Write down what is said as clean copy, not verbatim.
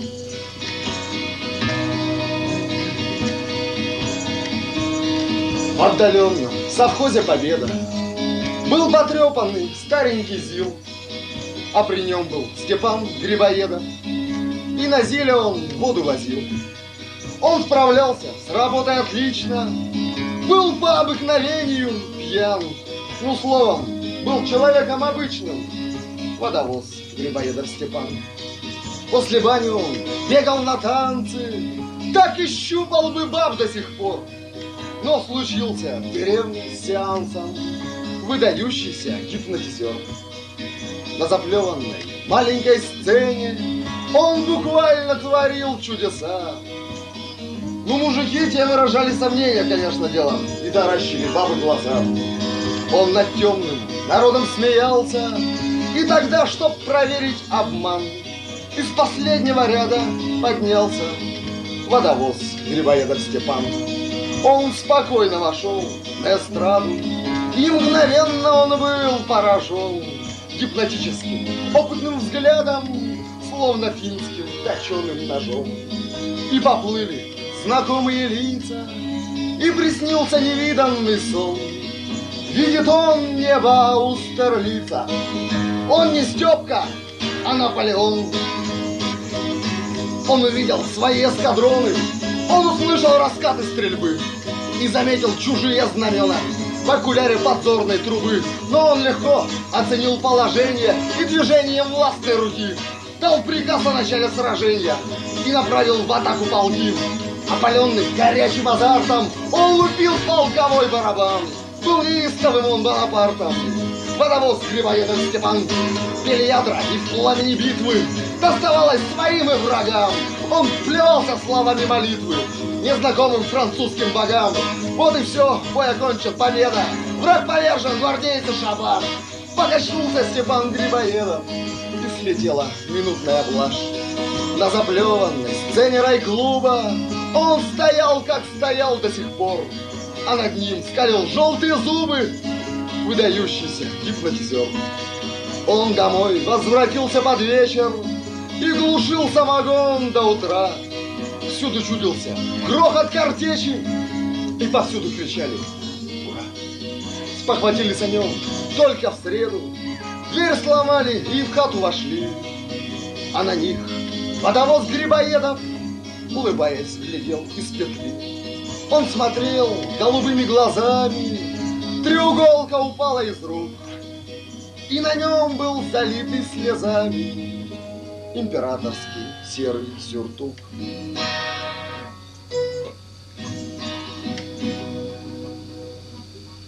В отдаленном совхозе Победа был потрепанный старенький ЗИЛ, а при нем был Степан Грибоедов, и на ЗИЛе он воду возил. Он справлялся с работой отлично, был по обыкновению пьян, ну, словом, был человеком обычным, водовоз Грибоедов Степан. После бани он бегал на танцы, так и щупал бы баб до сих пор. Но случился в деревне с сеансом выдающийся гипнотизер. На заплеванной маленькой сцене он буквально творил чудеса. Ну, мужики те выражали сомнения, конечно, делом, и таращили бабы глаза. Он над темным народом смеялся, и тогда, чтоб проверить обман, из последнего ряда поднялся водовоз Грибоедов Степан. Он спокойно вошел на эстраду, и мгновенно он был поражен гипнотическим, опытным взглядом, словно финским точеным ножом. И поплыли знакомые лица, и приснился невиданный сон. Видит он небо Аустерлица, он не Степка, а Наполеон. Он увидел свои эскадроны, он услышал раскаты стрельбы и заметил чужие знамена в окуляре подзорной трубы. Но он легко оценил положение и движением властной руки дал приказ о начале сражения и направил в атаку полки. Опаленный горячим азартом, он лупил полковой барабан. Был неистовым он Бонапартом, водовоз Грибоедов Степан. Пели ядра и в пламени битвы доставалось своим и врагам. Он плевался словами молитвы незнакомым французским богам. Вот и все, бой окончен, победа. Враг повержен, гвардейцы шабаш. Покачнулся Степан Грибоедов, и слетела минутная блажь. На заплеванной сцене райклуба он стоял, как стоял до сих пор, а над ним скалил желтые зубы выдающийся гипнотизер. Он домой возвратился под вечер и глушил самогон до утра. Всюду чудился грохот картечи, и повсюду кричали «Ура!». Спохватились о нем только в среду, дверь сломали и в хату вошли, а на них водовоз Грибоедов, улыбаясь, глядел из петли. Он смотрел голубыми глазами, треуголка упала из рук, и на нем был залитый слезами императорский серый сюртук.